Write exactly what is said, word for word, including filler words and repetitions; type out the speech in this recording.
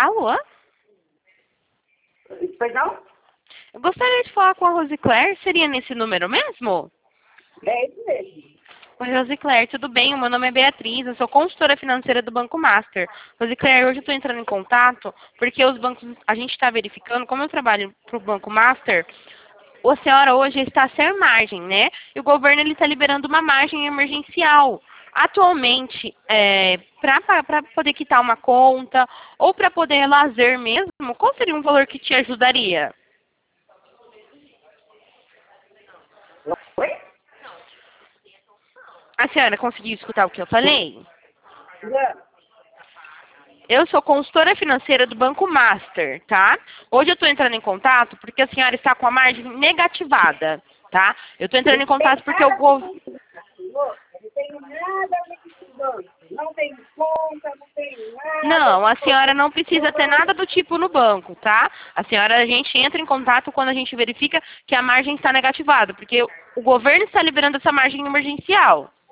Alô? Perdão? Eu gostaria de falar com a Rosicler. Seria nesse número mesmo? É isso mesmo. Oi, Rosicler, tudo bem? O meu nome é Beatriz, eu sou consultora financeira do Banco Master. Rosicler, hoje eu estou entrando em contato porque os bancos, a gente está verificando, como eu trabalho para o Banco Master, a senhora hoje está sem margem, né? E o governo está liberando uma margem emergencial. Atualmente, é, para poder quitar uma conta ou para poder lazer mesmo, qual seria um valor que te ajudaria? Oi? A senhora conseguiu escutar o que eu falei? Não. Eu sou consultora financeira do Banco Master, tá? Hoje eu estou entrando em contato porque a senhora está com a margem negativada, tá? Eu estou entrando em contato porque o governo... Não tenho nada nesse banco. Não tenho conta, não tenho nada. Não, a senhora não precisa ter nada do tipo no banco, tá? A senhora, a gente entra em contato quando a gente verifica que a margem está negativada, porque o governo está liberando essa margem emergencial.